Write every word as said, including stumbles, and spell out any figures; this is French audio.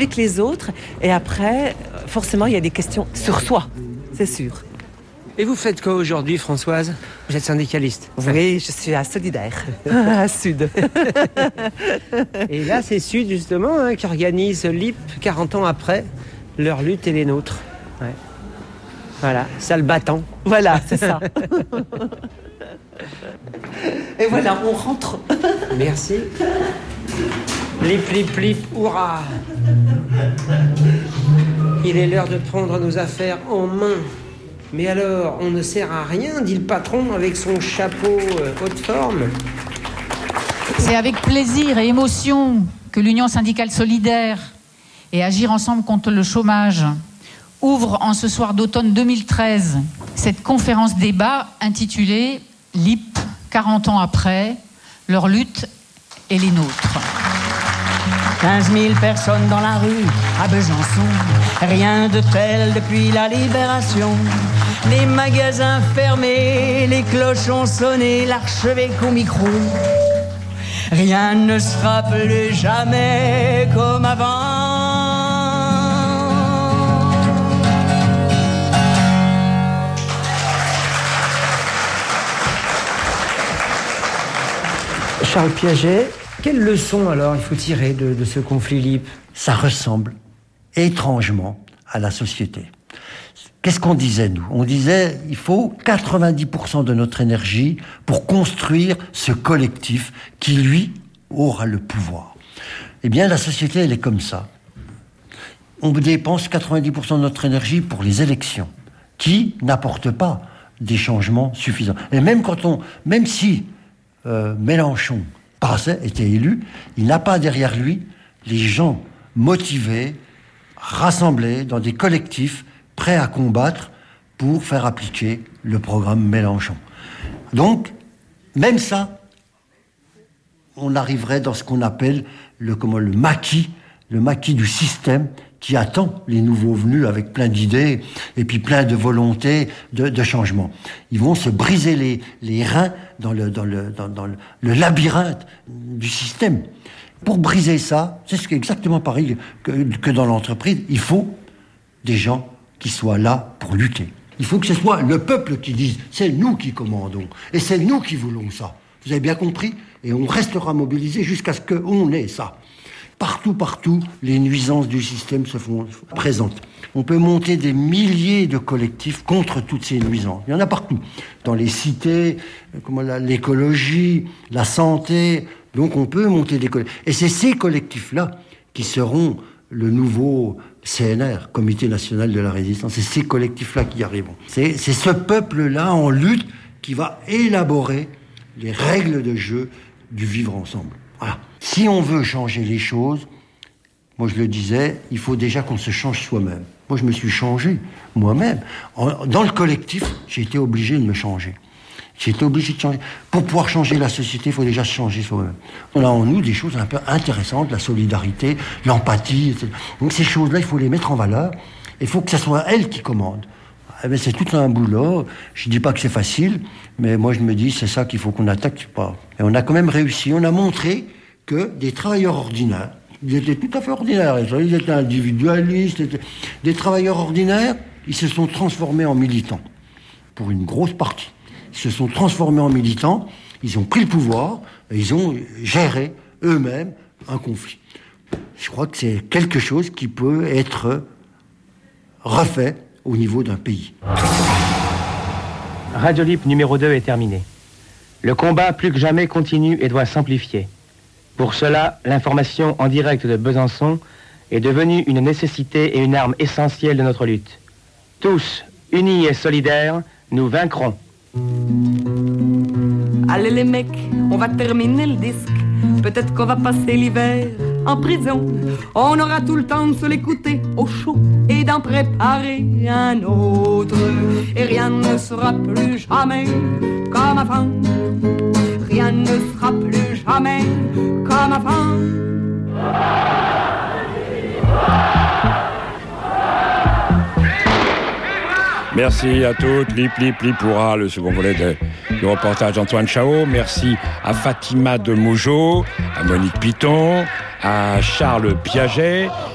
avec les autres. Et après, forcément, il y a des questions sur soi, c'est sûr. Et vous faites quoi aujourd'hui, Françoise ? Vous êtes syndicaliste ? Oui, je suis à Solidaire, à Sud. Et là, c'est Sud, justement, hein, qui organise l'I P quarante ans après, leur lutte et les nôtres. Ouais. Voilà, ça le battant. Voilà, c'est ça. Et voilà, on rentre. Merci. Lip, lip, lip, hurrah ! Il est l'heure de prendre nos affaires en main. Mais alors, on ne sert à rien, dit le patron avec son chapeau euh, haute forme. C'est avec plaisir et émotion que l'Union syndicale solidaire et Agir ensemble contre le chômage ouvre en ce soir d'automne deux mille treize cette conférence débat intitulée « L'I P quarante ans après, leur lutte et les nôtres ». quinze mille personnes dans la rue à Besançon, rien de tel depuis la libération. Les magasins fermés, les cloches ont sonné, l'archevêque au micro. Rien ne sera plus jamais comme avant. Charles Piaget, quelle leçon alors il faut tirer de, de ce conflit L I P ? Ça ressemble étrangement à la société. Qu'est-ce qu'on disait, nous ? On disait, il faut quatre-vingt-dix pour cent de notre énergie pour construire ce collectif qui, lui, aura le pouvoir. Eh bien, la société, elle est comme ça. On dépense quatre-vingt-dix pour cent de notre énergie pour les élections, qui n'apportent pas des changements suffisants. Et même quand on, même si euh, Mélenchon passait, était élu, il n'a pas derrière lui les gens motivés, rassemblés dans des collectifs prêts à combattre pour faire appliquer le programme Mélenchon. Donc, même ça, on arriverait dans ce qu'on appelle le, comment, le maquis, le maquis du système qui attend les nouveaux venus avec plein d'idées et puis plein de volontés de, de changement. Ils vont se briser les, les reins dans, le, dans, le, dans, dans le, le labyrinthe du système. Pour briser ça, c'est exactement pareil que, que dans l'entreprise, il faut des gens qui soient là pour lutter. Il faut que ce soit le peuple qui dise « c'est nous qui commandons et c'est nous qui voulons ça ». Vous avez bien compris ? Et on restera mobilisé jusqu'à ce qu'on ait ça. Partout, partout, les nuisances du système se font présentes. On peut monter des milliers de collectifs contre toutes ces nuisances. Il y en a partout. Dans les cités, comme l'écologie, la santé. Donc on peut monter des collectifs. Et c'est ces collectifs-là qui seront le nouveau C N R, Comité National de la Résistance. C'est ces collectifs-là qui arriveront. C'est, c'est ce peuple-là en lutte qui va élaborer les règles de jeu du vivre ensemble. Voilà. Si on veut changer les choses, moi je le disais, il faut déjà qu'on se change soi-même. Moi je me suis changé, moi-même. En, dans le collectif, j'ai été obligé de me changer. J'ai été obligé de changer. Pour pouvoir changer la société, il faut déjà se changer soi-même. On a en nous des choses un peu intéressantes, la solidarité, l'empathie, et cetera. Donc ces choses-là, il faut les mettre en valeur. Il faut que ce soit elles qui commandent. Eh bien, c'est tout un boulot. Je ne dis pas que c'est facile, mais moi je me dis c'est ça qu'il faut qu'on attaque. Pas. Et on a quand même réussi. On a montré que des travailleurs ordinaires, ils étaient tout à fait ordinaires, ils étaient individualistes, étaient... des travailleurs ordinaires, ils se sont transformés en militants, pour une grosse partie. Ils se sont transformés en militants, ils ont pris le pouvoir, et ils ont géré eux-mêmes un conflit. Je crois que c'est quelque chose qui peut être refait au niveau d'un pays. Radio L I P numéro deux est terminé. Le combat plus que jamais continue et doit s'amplifier. Pour cela, l'information en direct de Besançon est devenue une nécessité et une arme essentielle de notre lutte. Tous, unis et solidaires, nous vaincrons. Allez les mecs, on va terminer le disque. Peut-être qu'on va passer l'hiver en prison. On aura tout le temps de se l'écouter au chaud et d'en préparer un autre. Et rien ne sera plus jamais comme avant. Rien ne sera plus jamais comme avant. Merci à toutes, Lip, Lip, Lipoura, le second volet de, du reportage d'Antoine Chao. Merci à Fatima de Mougeot, à Monique Piton, à Charles Piaget